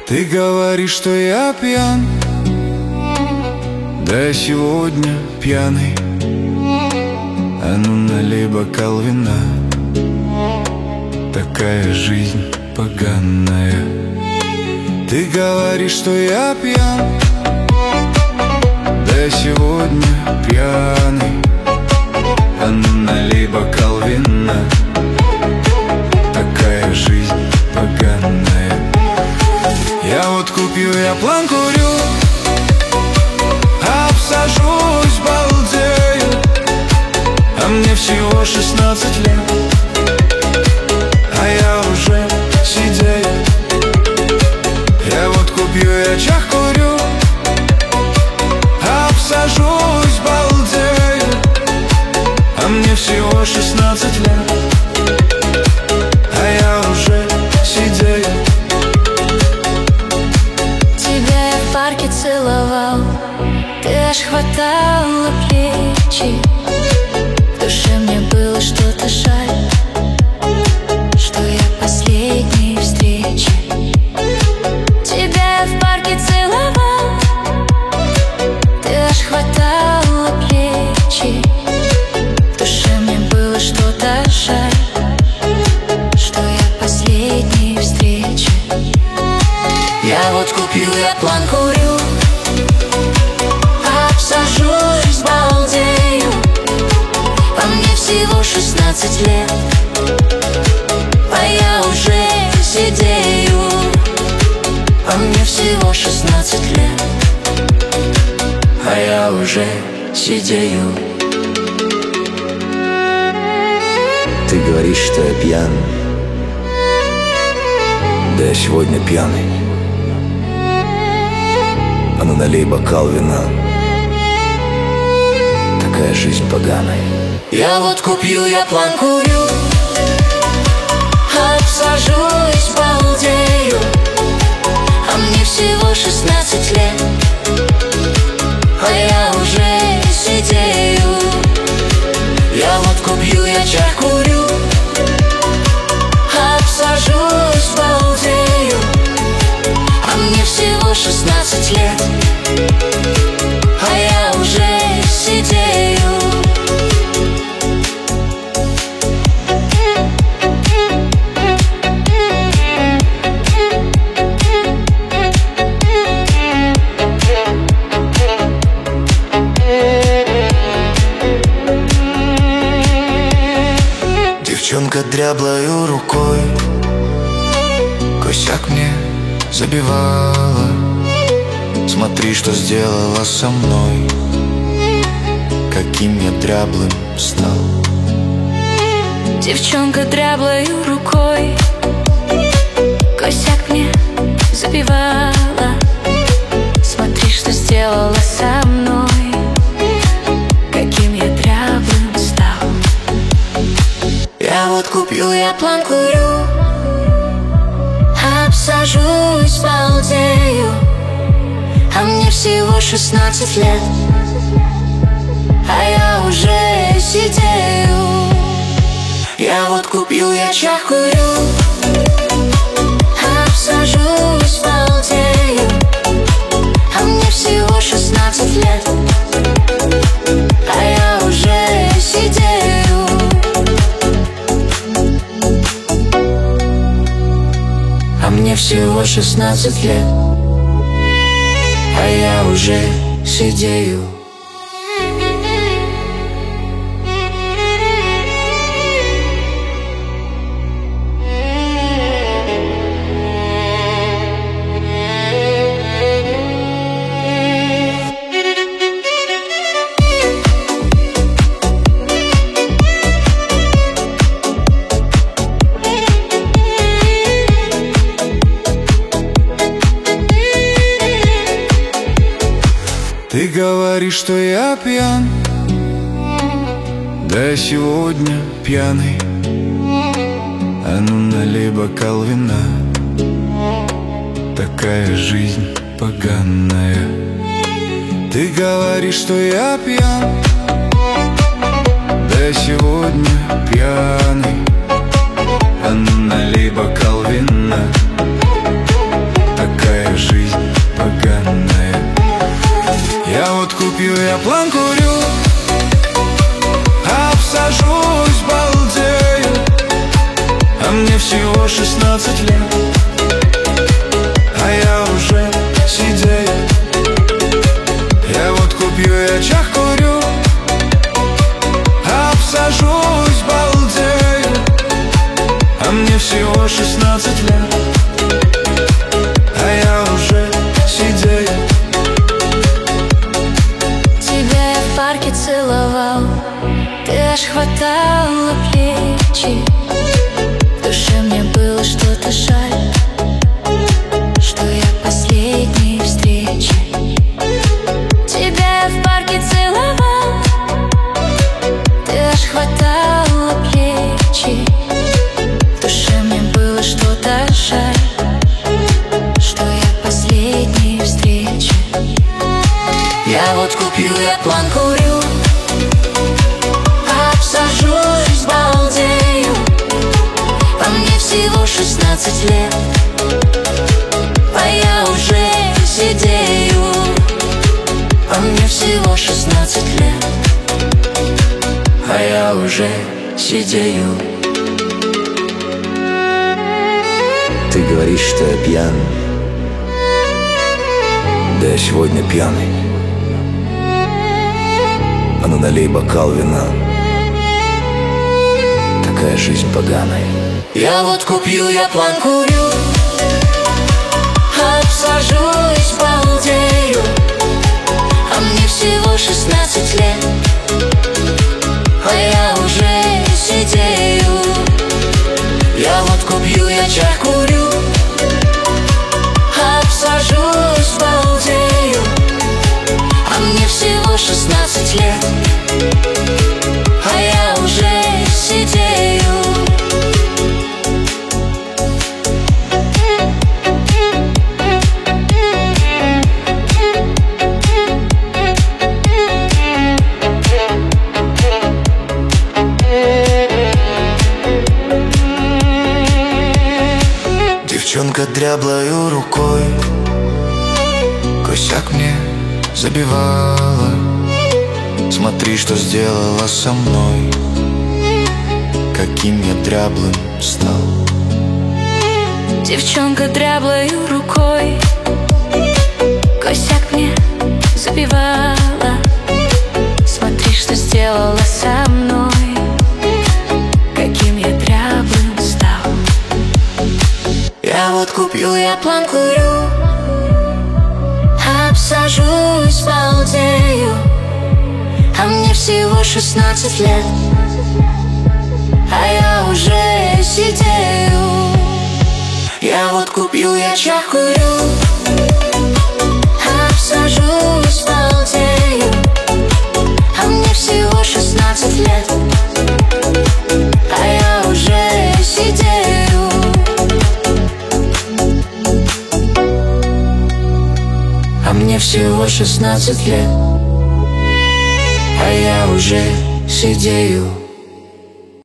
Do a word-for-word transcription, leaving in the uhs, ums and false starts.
Ты говоришь, что я пьян, да я сегодня пьяный. А ну налей бокал вина, такая жизнь поганая. Ты говоришь, что я пьян, да я сегодня пьяный. А ну налей бокал вина, такая жизнь поганая. Я вот купил, я план курю, обсажусь, балдею, а мне всего шестнадцать лет, а я уже сидею. Я вот купил, я чах курю, обсажусь, балдею, а мне всего шестнадцать лет, а я уже сидею. Тебя я в парке целовал, ты аж хватала плечи. В душе мне было что-то жаль, что я последней встречи. Тебя я в парке целовал, ты аж хватала плечи. В душе мне было что-то жаль, что я последней встречи. Я вот купил, я план курю, обсажусь, балдею, а мне всего шестнадцать лет, а я уже сидею. А мне всего шестнадцать лет, а я уже сидею. Ты говоришь, что я пьян, да я сегодня пьяный. А ну налей бокал вина, такая жизнь поганая. Я вот купил, я план курю, обсажусь, балдею, а мне всего шестнадцать лет, а я уже сидею. Я вот купил, я чай курю, обсажусь, балдею, а мне всего шестнадцать лет, а я уже сидею. Девчонка дряблою рукой косяк мне забивала. Смотри, что сделала со мной, каким я дряблым стал. Девчонка дряблою рукой косяк мне забивала. Смотри, что сделала со мной, каким я дряблым стал. Я вот купил, я план курю, обсажусь, балдею, а мне всего шестнадцать лет, а я уже сидею. Я вот купил, я чай курю, обсажусь, балдею, а мне всего шестнадцать лет, а я уже сидею. А мне всего шестнадцать лет, а я уже сидею. Ты говоришь, что я пьян, да я сегодня пьяный. А ну налей бокал вина, такая жизнь поганая. Ты говоришь, что я пьян, да я сегодня пьяный. А ну налей бокал вина, такая план курю, обсажусь, балдею, а мне всего шестнадцать лет, а я уже сидею. Я водку пью, я чах курю, обсажусь, балдею, а мне всего шестнадцать лет, а я уже сидею. Тебя я в парке целовал, ты аж хватала плечи. В душе мне было что-то жаль, что я последней встречи. Тебя я в парке целовал, ты аж хватала плечи. В душе мне было что-то жаль, что я последней встречи. Я водку пью, я план курю, обсажусь, балдею, а мне всего шестнадцать лет, а я уже сидею. А мне всего шестнадцать лет, а я уже сидею. Ты говоришь, что я пьян. Да я сегодня пьяный. А ну налей бокал вина. Такая жизнь поганая. Я водку пью, я план курю, обсажусь, балдею, а мне всего шестнадцать лет, а я уже сидею. Я водку пью, я чай курю, обсажусь, балдею, а мне всего шестнадцать лет, а я уже сидею. Девчонка дряблою рукой косяк мне забивала. Смотри, что сделала со мной, каким я дряблым стал. Девчонка дряблою рукой косяк мне забивала. Смотри, что сделала со мной, каким я дряблым стал. Я водку пью, я план курю, обсажусь, балдею, а мне всего шестнадцать лет, а я уже сидею. Я водку пью, я чай курю, обсажусь, балдею, а мне всего шестнадцать лет, а я уже сидею. А мне всего шестнадцать лет, а я уже сидею.